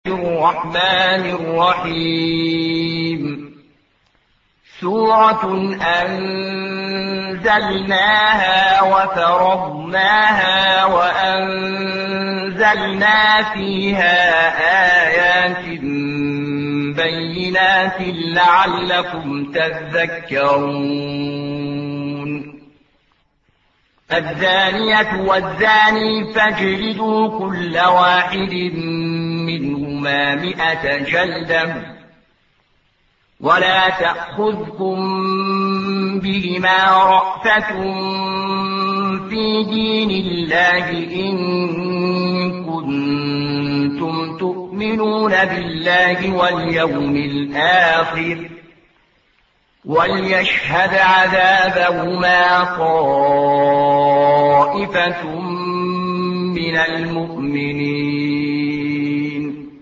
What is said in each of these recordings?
الرحمن الرحيم سورة أنزلناها وفرضناها وأنزلنا فيها آيات بينات لعلكم تذكرون الزانية والزاني فاجلدوا كل واحد منهما 100 جلدة ولا تأخذكم بهما رأفة في دين الله إن كنتم تؤمنون بالله واليوم الآخر وليشهد عذابهما طائفة من المؤمنين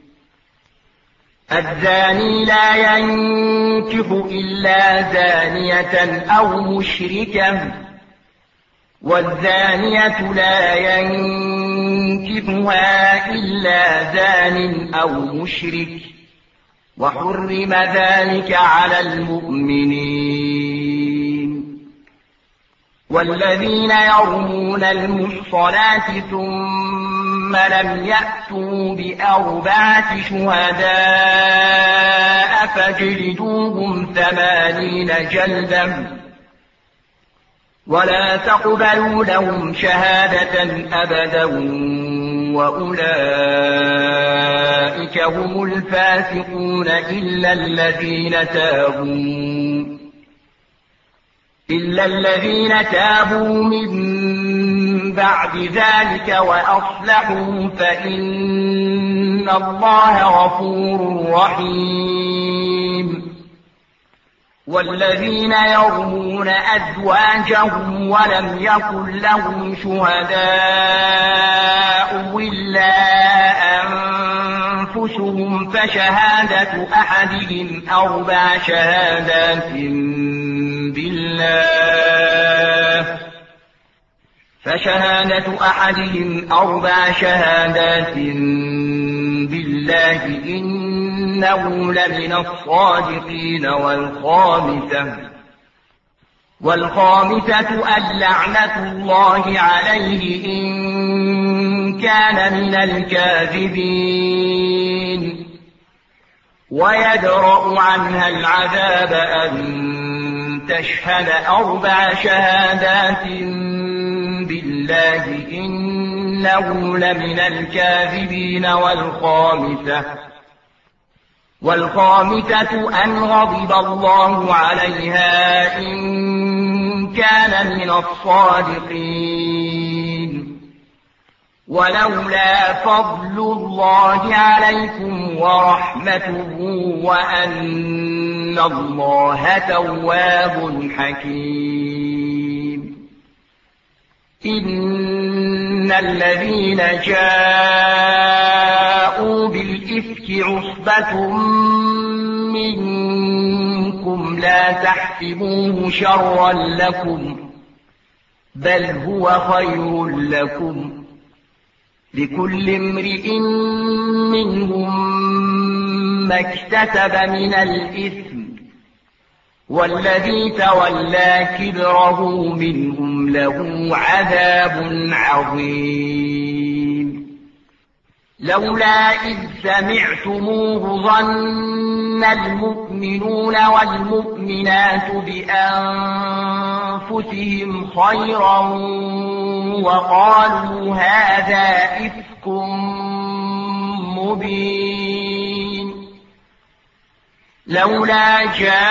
الزاني لا ينكح إلا زانية أو مشركة والزانية لا ينكحها إلا زان أو مشرك وحرم ذلك على المؤمنين والذين يرمون المحصنات ثم لم يأتوا ب4 شهداء فاجلدوهم 80 جلدة ولا تقبلوا لهم شهادة أبدا وأولئك هم الفاسقون إلا الذين تابوا من بعد ذلك وأصلحوا فإن الله غفور رحيم والذين يرمون أزواجهم ولم يكن لهم شهداء إلا أنفسهم فشهادة أحدهم 4 شهادات بالله إنه لمن الصادقين والخامسة اللعنة الله عليه إن كان من الكاذبين ويدرأ عنها العذاب أن تشهد 4 شهادات بالله إنه لمن الكاذبين والخامسة أن غضب الله عليها إن كان من الصادقين ولولا فضل الله عليكم ورحمته وأن الله تواب حكيم إن الذين جاءوا بالإفك عصبة منكم لا تحسبوه شرا لكم بل هو خير لكم لكل امرئ منهم ما اكتسب من الإثم والذي تولى كبره منهم له عذاب عظيم لولا إذ سمعتموه ظن المؤمنون والمؤمنات بأنفسهم خيرا وقالوا هذا إفك مبين لولا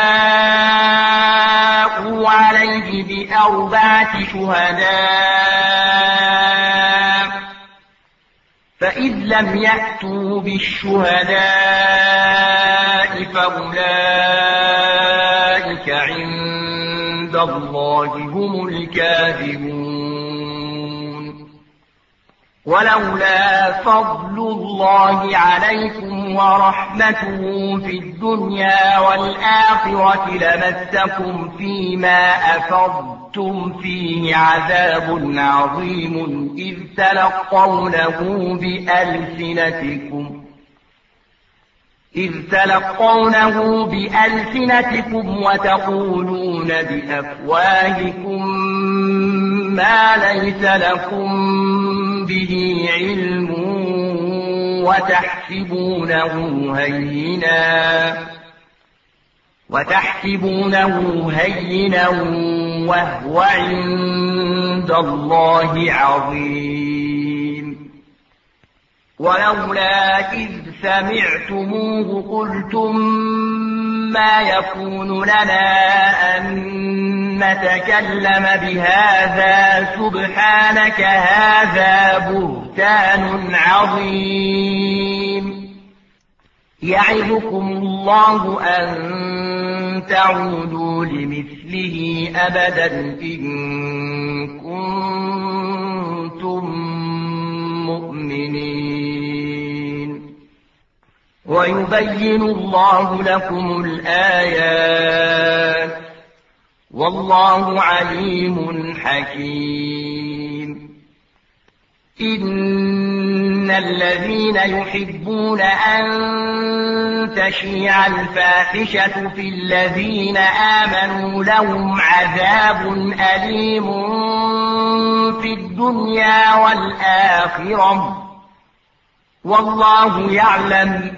جاءوا عليه ب4 شهداء فإذ لم يأتوا بالشهداء فأولئك عند الله هم الكاذبون ولولا فضل الله عليكم ورحمته في الدنيا والآخرة لمسكم فيما أفضتم فيه عذاب عظيم إذ تلقونه بألسنتكم إذ تلقونه بألسنتكم وتقولون بأفواهكم ما ليس لكم به علم وتحسبونه هينا وهو عند الله عظيم. ولولا إذ سمعتموه قلتم ما يكون لنا أن نتكلم بهذا سبحانك هذا بهتان عظيم. يعظكم الله أن تعودوا لمثله أبدا إن كنتم مؤمنين. ويبين الله لكم الآيات والله عليم حكيم. إن الذين يحبون أن تشيع الفاحشة في الذين آمنوا لهم عذاب أليم في الدنيا والآخرة والله يعلم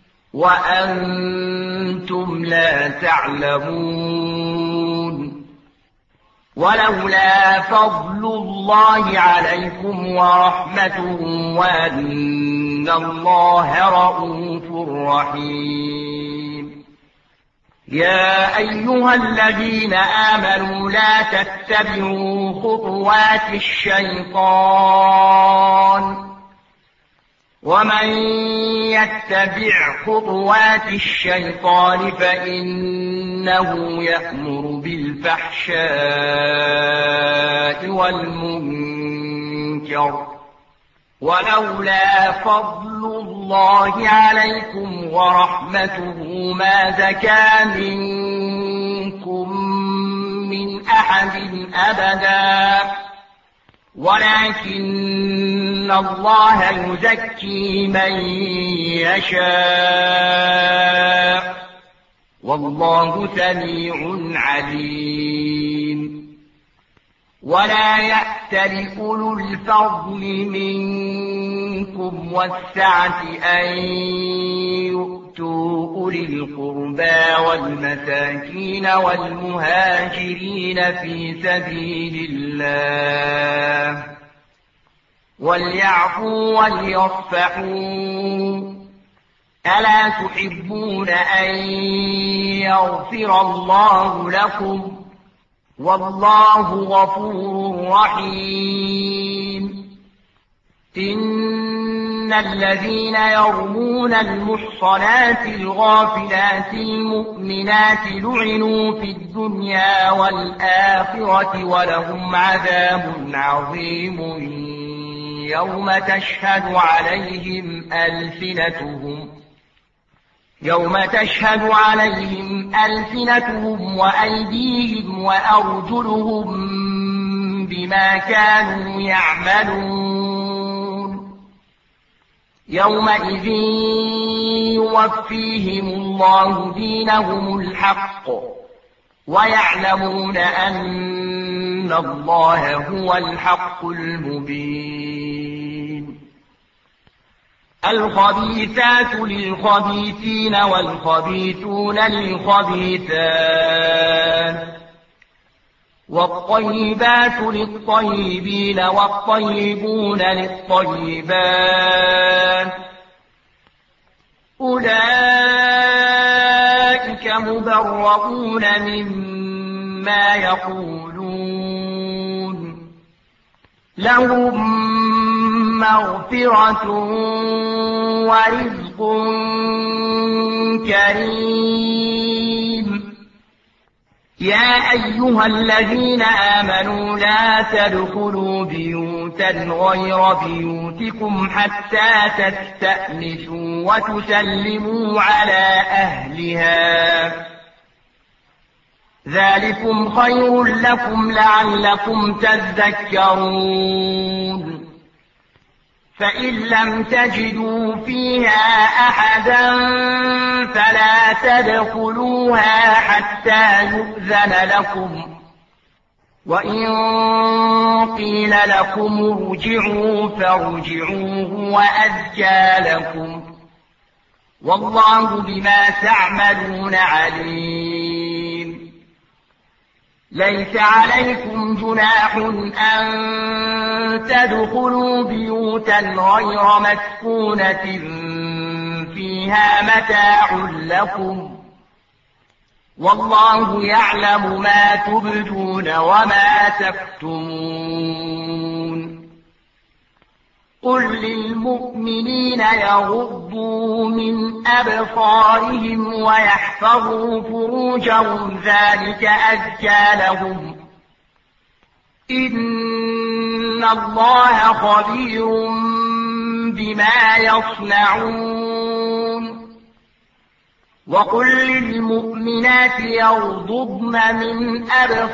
وأنتم لا تعلمون. ولولا فضل الله عليكم ورحمته وأن الله رءوف رحيم. يا أيها الذين آمنوا لا تتبعوا خطوات الشيطان ومن يتبع خطوات الشيطان فإنه يأمر بالفحشاء والمنكر. ولولا فضل الله عليكم ورحمته ما زكى منكم من أحد أبدا ولكن الله يزكي من يشاء والله سميع عليم. ولا يأتل أولو الفضل منكم والسعة أن يؤتوا أولي القربى والمساكين والمهاجرين في سبيل الله وليعفوا وليصفحوا ألا تحبون أن يغفر الله لكم والله غفور رحيم. إن الذين يرمون المحصنات الغافلات المؤمنات لعنوا في الدنيا والآخرة ولهم عذاب عظيم يوم تشهد عليهم ألسنتهم وأيديهم وأرجلهم بما كانوا يعملون. يومئذ يوفيهم الله دينهم الحق ويعلمون أن الله هو الحق المبين. الخبيثات للخبيثين والخبيثون للخبيثات والطيبات للطيبين والطيبون للطيبات أولئك مبرؤون مما يقولون لهم مغفرة ورزق كريم. يا أيها الذين آمنوا لا تدخلوا بيوتا غير بيوتكم حتى تستأنسوا وتسلموا على أهلها ذلكم خير لكم لعلكم تذكرون. فإن لم تجدوا فيها أحدا فلا تدخلوها حتى يؤذن لكم، وإن قيل لكم ارجعوا فارجعوا هو أزكى لكم، والله بما تعملون عليم. ليس عليكم جناح أن تدخلوا بيوتا غير مسكونة فيها متاع لكم، والله يعلم ما تبدون وما تكتمون. قل للمؤمنين يغضوا من أبصارهم ويحفظوا فروجهم ذلك أزكى لهم، إن الله خبير بما يصنعون. وقل للمؤمنات يغضضن من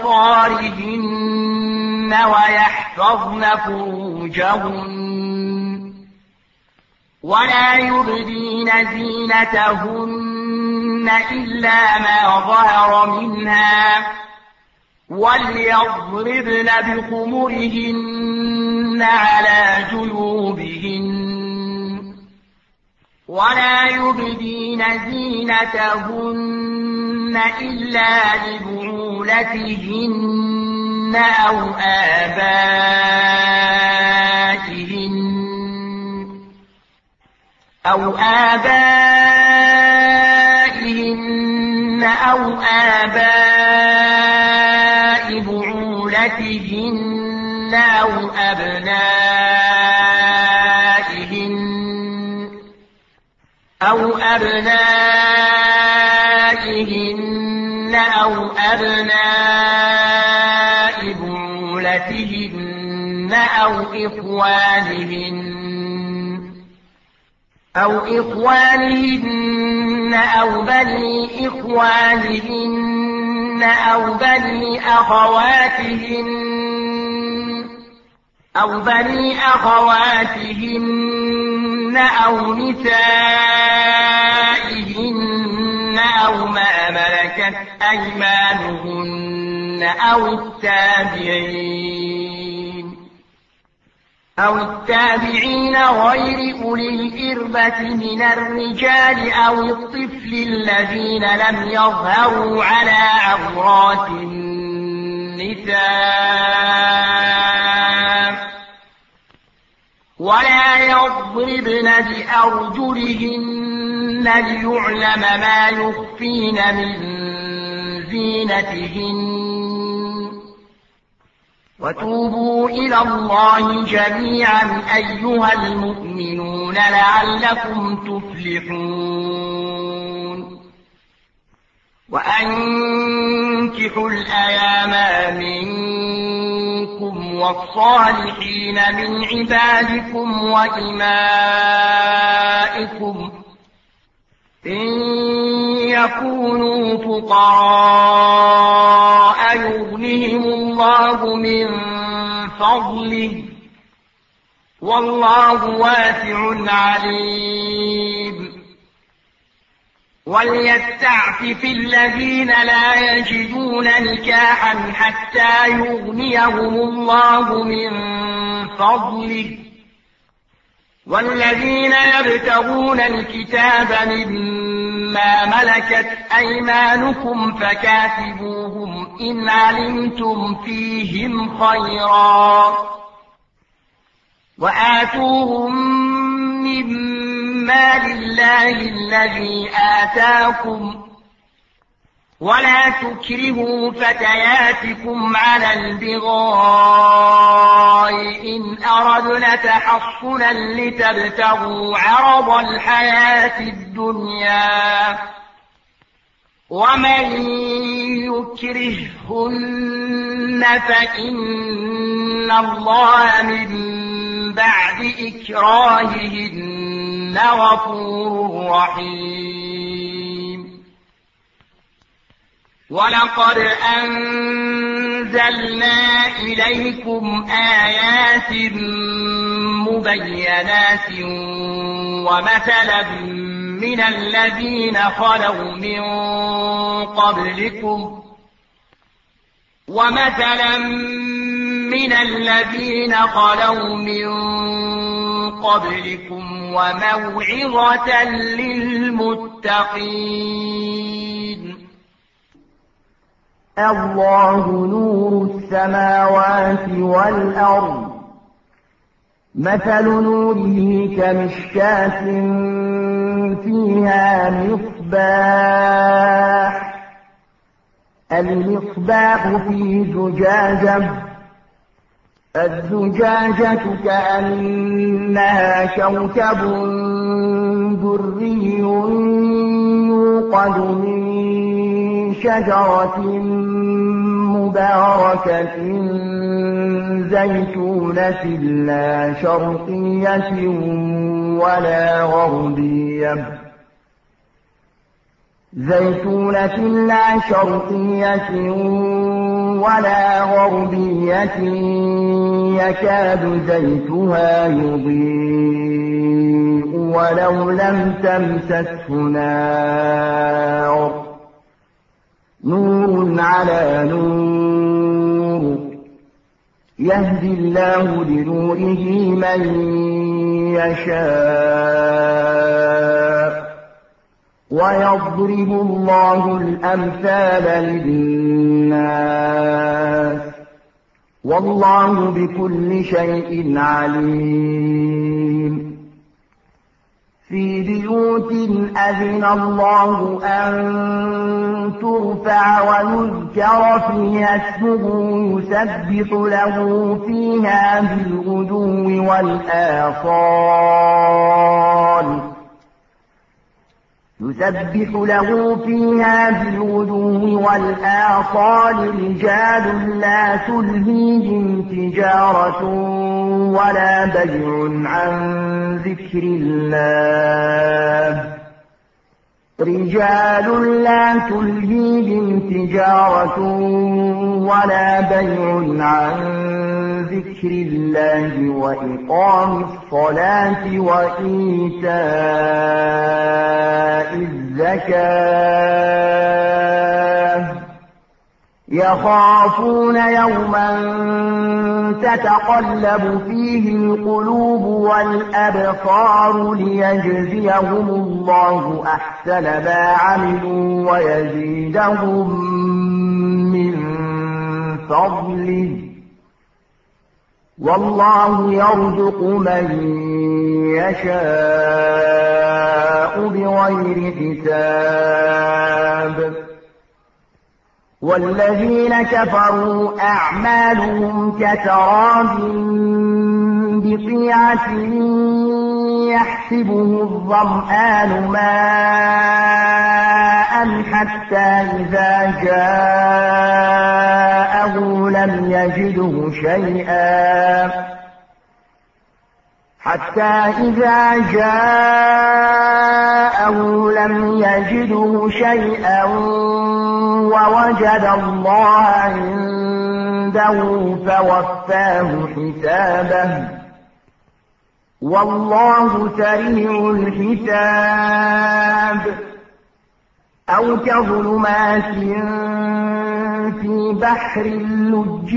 أبصارهن ويحفظن فروجهن ولا يبدين زينتهن إلا ما ظهر منها، وليضربن بخمرهن على جيوبهن ولا يبدين زينتهن إلا لبعولتهن أو آبائهن أو آباء بعولتهن أو أبنائهن أو أبناء بعولتهن أو إخوانهن أو بني إخوانهن أو بني أخواتهن أو نسائهن أو ما ملكت أيمانهن أو التابعين غير أولي الإربة من الرجال أو الطفل الذين لم يظهروا على عورات النساء، ولا يضربن بأرجلهن ليعلم ما يخفين من زينتهن. وتوبوا إلى الله جميعا أيها المؤمنون لعلكم تفلحون. وأنكحوا الأيام منكم والصالحين من عبادكم وإمائكم إن يكونوا فقراء يغنهم الله من فضله والله واسع عليم. وليستعفف الذين لا يجدون نكاحا حتى يغنيهم الله من فضله، والذين يبتغون الكتاب مما ملكت أيمانكم فكاتبوهم إن علمتم فيهم خيرا، وآتوهم مما لله الذي آتاكم، ولا تكرهوا فتياتكم على البغاء إن أردنا تحصنا لتبتغوا عرض الحياة الدنيا، ومن يكرهن فإن الله من بعد إكراههن غفور رحيم. ولقد أنزلنا إليكم آيات مبينات ومثلا من الذين خلوا من قبلكم ومثلا من الذين خلوا من قبلكم وموعظة للمتقين. الله نور السماوات والأرض، مثل نوره كمشكاة فيها مصباح، المصباح في زجاجة، الزجاجة كأنها كوكب دري يوقد من شجرة مباركة زيتونة لا شرقية ولا غربية، زيتونة لا شرقية ولا غربية يكاد زيتها يضيء ولو لم تمسسه نار، نور على نور، يهدي الله لنوره من يشاء، ويضرب الله الأمثال للناس، والله بكل شيء عليم. في بيوت أذن الله أن ترفع ويذكر فيها اسمه يسبح له فيها بالغدو والآصال، يسبح له فيها بالغدو والآصال رجال لا تلهيهم تجارة ولا بيع عن ذكر الله، رجال لا تلهيهم تجارة ولا بيع عن ذكر الله وإقام الصلاة وإيتاء الزكاة، يخافون يوما تتقلب فيه القلوب والأبصار ليجزيهم الله أحسن ما عملوا ويزيدهم من فضله، والله يرزق من يشاء بغير حساب. والذين كفروا أعمالهم كسراب بقيعة يحسبه الظمآن ماء حتى إذا جاءه لم يجده شيئا، حتى إذا جاءه لم يجده شيئا ووجد الله عنده فوفاه حسابه، والله سريع الحساب. أو كظلمات في بحر لج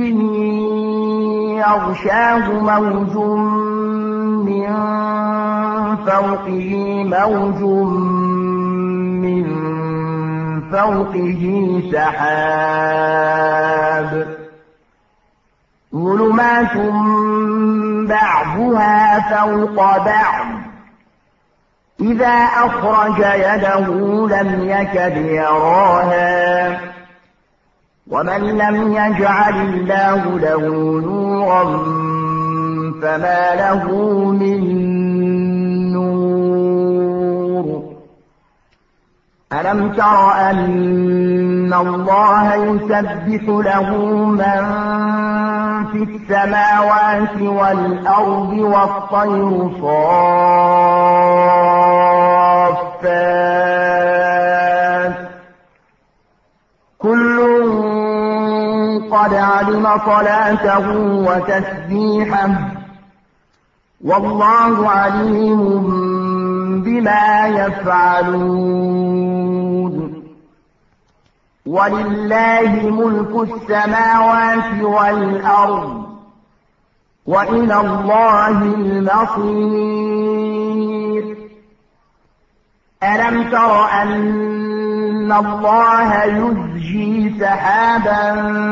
يغشاه موج من فوقه موج من فوقه سحاب، ظلمات بعضها فوق بعض إذا أخرج يده لم يكد يراها، ومن لم يجعل الله له نورا فما له من نور. ألم تر أن الله يسبح له من في السماوات والأرض والطير صافات كل قد علم صلاته وتسبيحه والله عليم بما يفعلون ولله ملك السماوات والأرض وإلى الله المصير ألم تر أن الله يزجي سحابا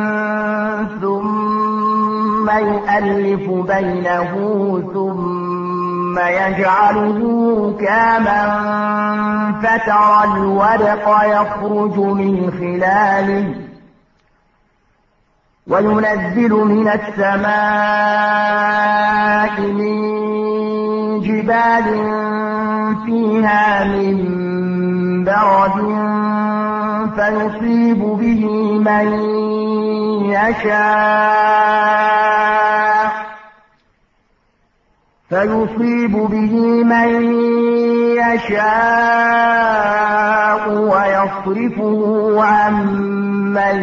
ثم يؤلف بينه ثم يجعله ركاما فترى الودق يخرج من خلاله وينزل من السماء من جبال فيها من برد فيصيب به من يشاء ويصرفه عن من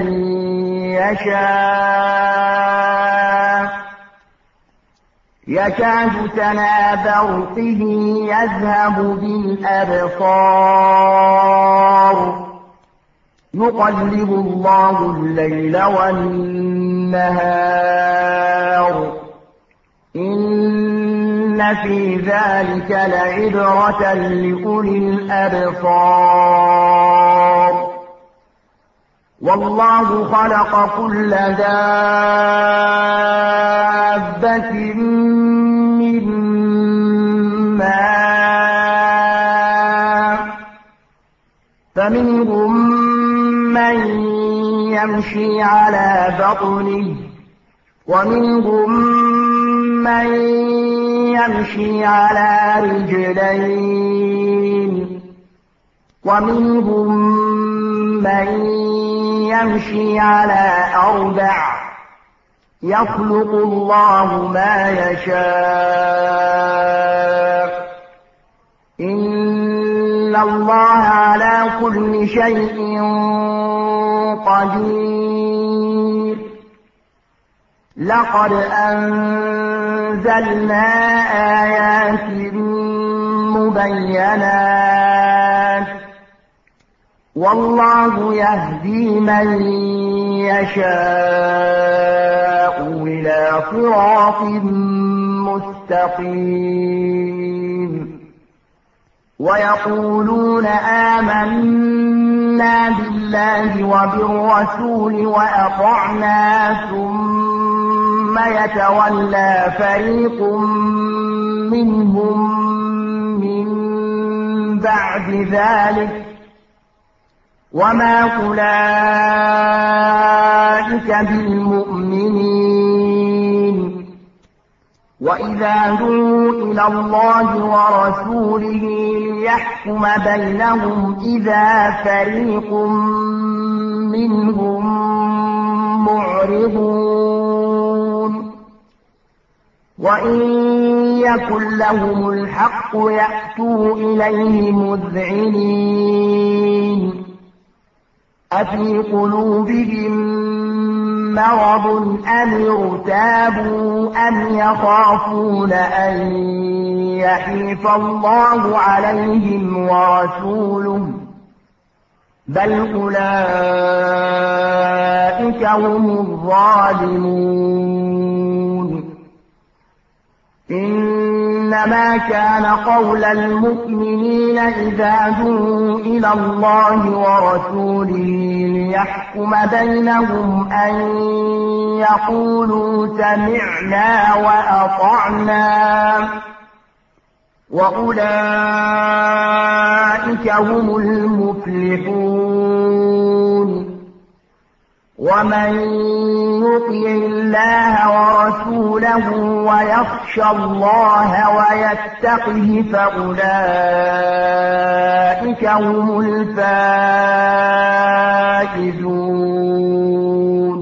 يشاء يكاد سنا برقه يذهب بالأبصار يقلب الله الليل والنهار إن في ذلك لعبرة لأولي الأبصار والله خلق كل دابة من ماء فمنهم من يمشي على بطنه ومنهم من يمشي على رجلين ومنهم من يمشي على أربع يخلق الله ما يشاء إن الله على كل شيء قدير لقد أنزلنا آيات مبينات والله يهدي من يشاء إلى صراط مستقيم ويقولون آمنا بالله وبالرسول وأطعنا ثم يتولى فريق منهم من بعد ذلك وما أولئك بالمؤمنين وإذا دعوا إلى الله ورسوله ليحكم بينهم إذا فريق منهم معرضون وإن يكن لهم الحق يأتوا إليه مذعنين أفي قلوبهم مرض أم ارتابوا أم يخافون أن يحيف الله عليهم ورسوله بل أولئك هم الظالمون إنما كان قول المؤمنين إذا دعوا إلى الله ورسوله ليحكم بينهم أن يقولوا سمعنا وأطعنا وأولئك هم المفلحون ومن يطع الله ورسوله ويخشى الله ويتقه فأولئك هم الفائزون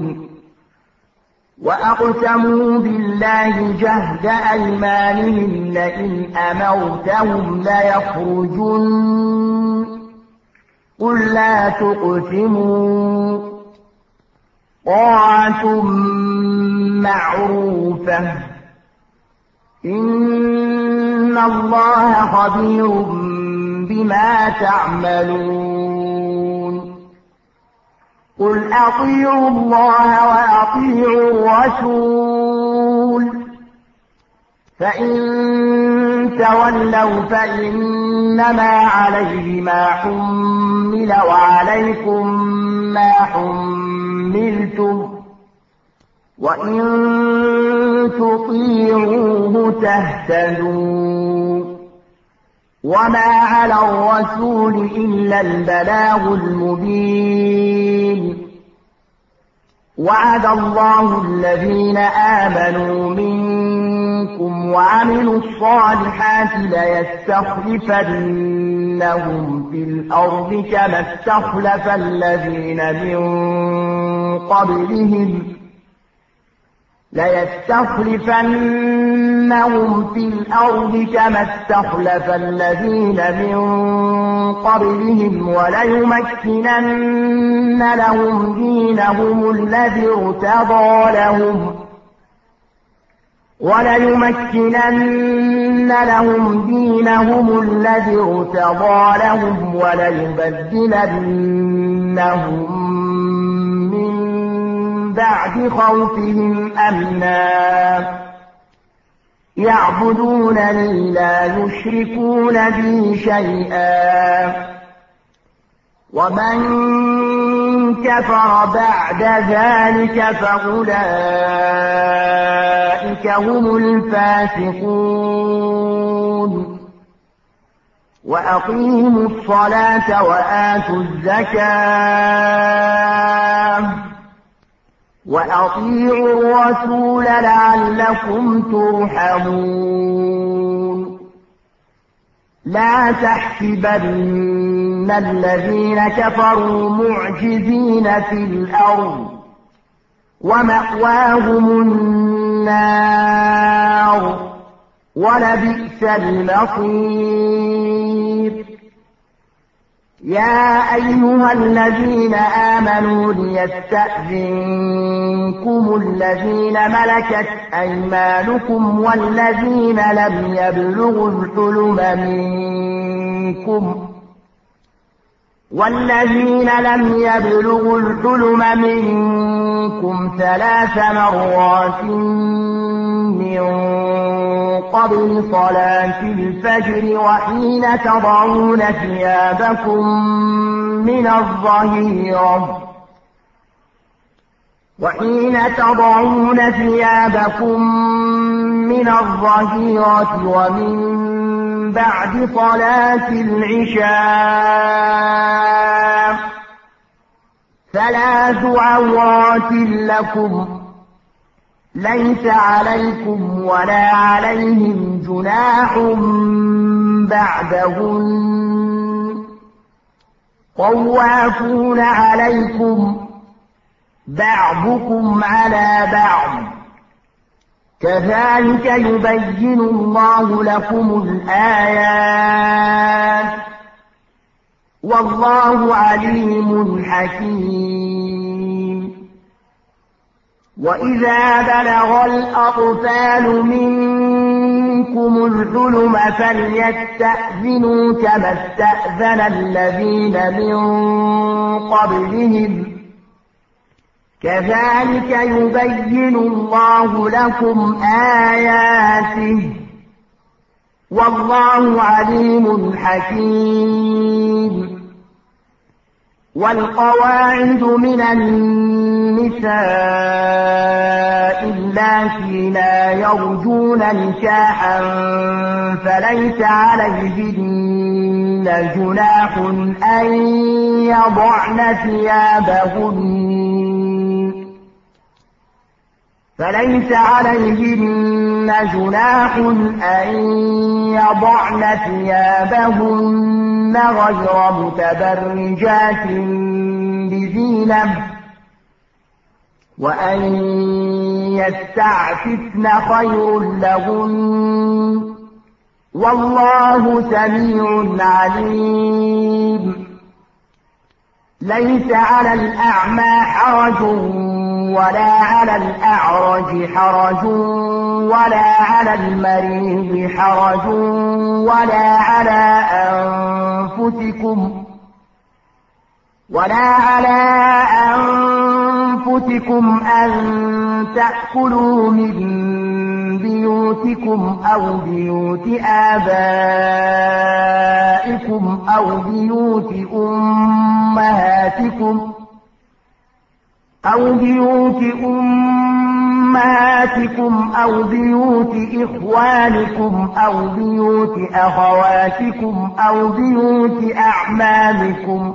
وأقسموا بالله جهد أيمانهم لئن أمرتهم ليخرجن قل لا تقسموا طاعة معروفة إن الله خبير بما تعملون قل أطيعوا الله وأطيعوا الرسول فإن تولوا فإنما عليه ما حمل وعليكم ما حملتم وإن تطيعوه تهتدوا وما على الرسول إلا البلاغ المبين وعد الله الذين آمنوا منكم وعملوا الصالحات ليستخلفنهم في الأرض كما استخلف الذين من قبلهم وليمكنن لهم دينهم الذي ارتضى لهم وليبدلنهم من بعد خوفهم أمنا يعبدونني لا يشركون بي شيئا ومن كفر بعد ذلك فأولئك هم الفاسقون وأقيموا الصلاة وآتوا الزكاة وأطيعوا الرسول لعلكم ترحمون لا تحسبن الذين كفروا معجزين في الأرض ومأواهم النار ولبئس المصير يا أيها الذين آمنوا ليستأذنكم الذين ملكت أيمانكم والذين لم يبلغوا الحلم منكم 3 مرات من قبل صلاة الفجر وحين تضعون ثيابكم من الظهيرة ومن بعد صلاة العشاء 3 عورات لكم ليس عليكم ولا عليهم جناح بعدهن طوافون عليكم بعضكم على بعض كذلك يبين الله لكم الآيات والله عليم حكيم وإذا بلغ الأطفال منكم الحلم فليستأذنوا كما استأذن الذين من قبلهم كذلك يبين الله لكم آياته والله عليم حكيم والقواعد من النساء اللاتي لا يرجون نكاحا فليس عليهن جناح أن يضعن ثيابهن غير متبرجات بزينة وأن يستعففن خير لهن والله سميع عليم ليس على الأعمى حرج ولا على الأعرج حرج ولا على المريض حرج ولا على أنفسكم أن تأكلوا من بيوتكم أو بيوت آبائكم أو بيوت أمهاتكم أو بيوت إخوانكم أو بيوت أخواتكم أو بيوت أعمامكم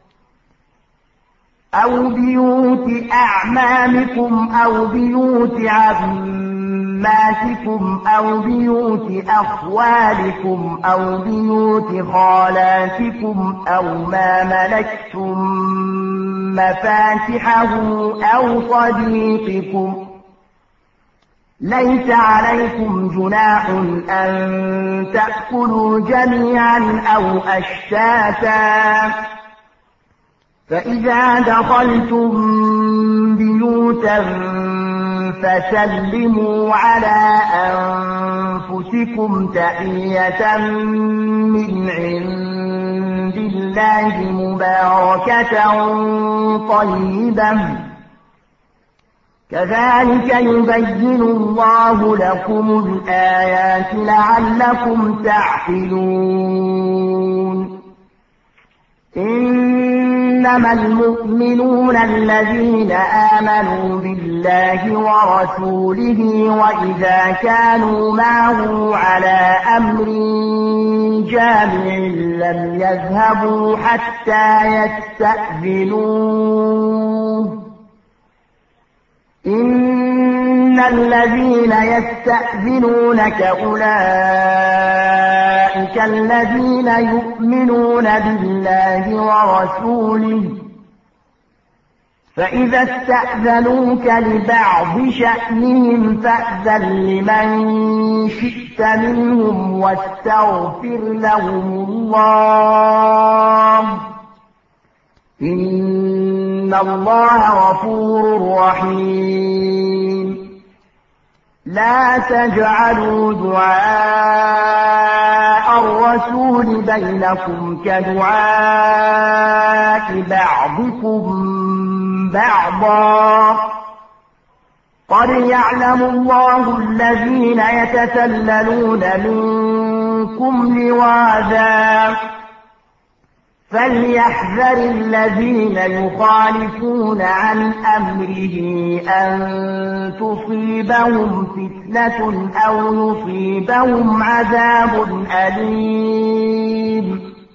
أو بيوت عماتكم أو بيوت أخوالكم أو بيوت خالاتكم أو ما ملكتم مفاتحه أو صديقكم. ليس عليكم جناح أن تأكلوا جميعا أو أشتاتا، فإذا دخلتم بيوتا فسلموا على أنفسكم تحية من عند الله مباركة طيبة، كذلك يبين الله لكم الآيات لعلكم تعقلون. إنما المؤمنون الذين آمنوا بالله ورسوله وإذا كانوا معه على أمر جامع لم يذهبوا حتى يستأذنوه. إن الذين يستأذنونك أولئك الذين يؤمنون بالله ورسوله، فإذا استأذنوك لبعض شأنهم فأذن لمن شئت منهم واستغفر لهم الله، إن الله غفور رحيم. لا تجعلوا دعاء الرسول بينكم كدعاء بعضكم بعضا، قد يعلم الله الذين يتسللون منكم لواذا، فليحذر الذين يخالفون عن أمره أن تصيبهم فتنة أو يصيبهم عذاب أليم.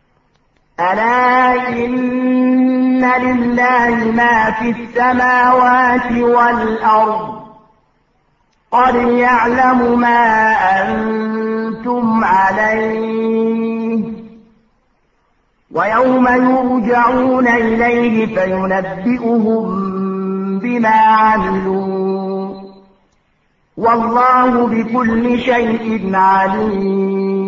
ألا إن لله ما في السماوات والأرض، قد يعلم ما أنتم عليه، ويوم يرجعون إليه فينبئهم بما عملوا، والله بكل شيء عليم.